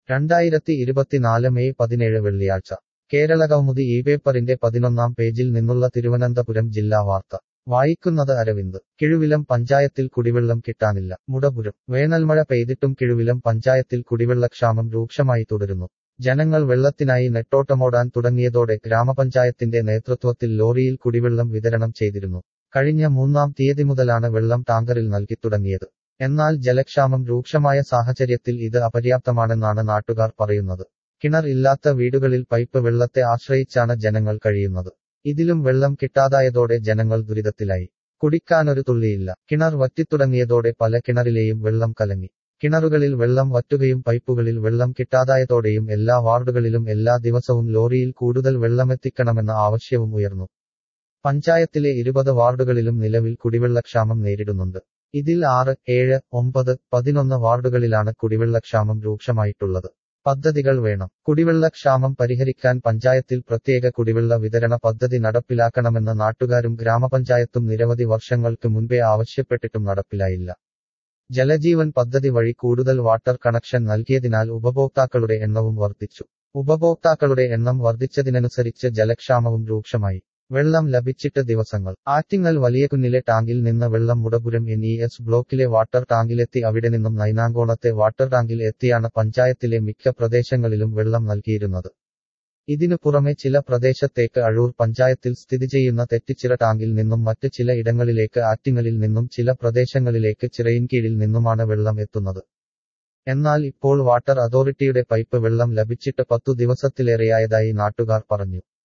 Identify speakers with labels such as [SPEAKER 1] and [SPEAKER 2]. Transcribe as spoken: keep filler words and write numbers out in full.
[SPEAKER 1] രണ്ടായിരത്തി ഇരുപത്തിനാല് മെയ് പതിനേഴ് വെള്ളിയാഴ്ച കേരളകൗമുദി ഈ പേപ്പറിന്റെ പതിനൊന്നാം പേജിൽ നിന്നുള്ള തിരുവനന്തപുരം ജില്ലാ വാർത്ത വായിക്കുന്നത് അരവിന്ദ്. കിഴുവിലം പഞ്ചായത്തിൽ കുടിവെള്ളം കിട്ടാനില്ല. മുടപുരം. വേനൽമഴ പെയ്തിട്ടും കിഴുവിലം പഞ്ചായത്തിൽ കുടിവെള്ളക്ഷാമം രൂക്ഷമായി തുടരുന്നു. ജനങ്ങൾ വെള്ളത്തിനായി നെട്ടോട്ടമോടാൻ തുടങ്ങിയതോടെ ഗ്രാമപഞ്ചായത്തിന്റെ നേതൃത്വത്തിൽ ലോറിയിൽ കുടിവെള്ളം വിതരണം ചെയ്തിരുന്നു. കഴിഞ്ഞ മൂന്നാം തീയതി മുതലാണ് വെള്ളം ടാങ്കറിൽ നൽകിത്തുടങ്ങിയത്. എന്നാൽ ജലക്ഷാമം രൂക്ഷമായ സാഹചര്യത്തിൽ ഇത് അപര്യാപ്തമാണെന്നാണ് നാട്ടുകാർ പറയുന്നത്. കിണർ ഇല്ലാത്ത വീടുകളിൽ പൈപ്പ് വെള്ളത്തെ ആശ്രയിച്ചാണ് ജനങ്ങൾ കഴിയുന്നത്. ഇതിലും വെള്ളം കിട്ടാതായതോടെ ജനങ്ങൾ ദുരിതത്തിലായി. കുടിക്കാനൊരു തുള്ളിയില്ല. കിണർ വറ്റിത്തുടങ്ങിയതോടെ പല കിണറിലെയും വെള്ളം കലങ്ങി. കിണറുകളിൽ വെള്ളം വറ്റുകയും പൈപ്പുകളിൽ വെള്ളം കിട്ടാതായതോടെയും എല്ലാ വാർഡുകളിലും എല്ലാ ദിവസവും ലോറിയിൽ കൂടുതൽ വെള്ളമെത്തിക്കണമെന്ന ആവശ്യവും ഉയർന്നു. പഞ്ചായത്തിലെ ഇരുപത് വാർഡുകളിലും നിലവിൽ കുടിവെള്ളക്ഷാമം നേരിടുന്നുണ്ട്. ഇതിൽ ആറ്, ഏഴ്, ഒമ്പത്, പതിനൊന്ന് വാർഡുകളിലാണ് കുടിവെള്ളക്ഷാമം രൂക്ഷമായിട്ടുള്ളത്. പദ്ധതികൾ വേണം. കുടിവെള്ളക്ഷാമം പരിഹരിക്കാൻ പഞ്ചായത്തിൽ പ്രത്യേക കുടിവെള്ള വിതരണ പദ്ധതി നടപ്പിലാക്കണമെന്ന് നാട്ടുകാരും ഗ്രാമപഞ്ചായത്തും നിരവധി വർഷങ്ങൾക്ക് മുൻപേ ആവശ്യപ്പെട്ടിട്ടും നടപ്പിലായില്ല. ജലജീവൻ പദ്ധതി വഴി കൂടുതൽ വാട്ടർ കണക്ഷൻ നൽകിയതിനാൽ ഉപഭോക്താക്കളുടെ എണ്ണവും വർദ്ധിച്ചു. ഉപഭോക്താക്കളുടെ എണ്ണം വർദ്ധിച്ചതിനനുസരിച്ച് ജലക്ഷാമവും രൂക്ഷമായി. വെള്ളം ലഭിച്ചിട്ട് ദിവസങ്ങൾ. ആറ്റിങ്ങൽ വലിയകുന്നിലെ ടാങ്കിൽ നിന്ന് വെള്ളം മുടപുരം എൻ ഇ എസ് ബ്ലോക്കിലെ വാട്ടർ ടാങ്കിലെത്തി അവിടെ നിന്നും നൈനാങ്കോണത്തെ വാട്ടർ ടാങ്കിൽ എത്തിയാണ് പഞ്ചായത്തിലെ മിക്ക പ്രദേശങ്ങളിലും വെള്ളം നൽകിയിരുന്നത്. ഇതിനു പുറമെ ചില പ്രദേശത്തേക്ക് അഴൂർ പഞ്ചായത്തിൽ സ്ഥിതി ചെയ്യുന്ന തെറ്റിച്ചിറ ടാങ്കിൽ നിന്നും മറ്റ് ചില ഇടങ്ങളിലേക്ക് ആറ്റിങ്ങലിൽ നിന്നും ചില പ്രദേശങ്ങളിലേക്ക് ചിറയിൻകീഴിൽ നിന്നുമാണ് വെള്ളം എത്തുന്നത്. എന്നാൽ ഇപ്പോൾ വാട്ടർ അതോറിറ്റിയുടെ പൈപ്പ് വെള്ളം ലഭിച്ചിട്ട് പത്തു ദിവസത്തിലേറെയായതായി നാട്ടുകാർ പറഞ്ഞു.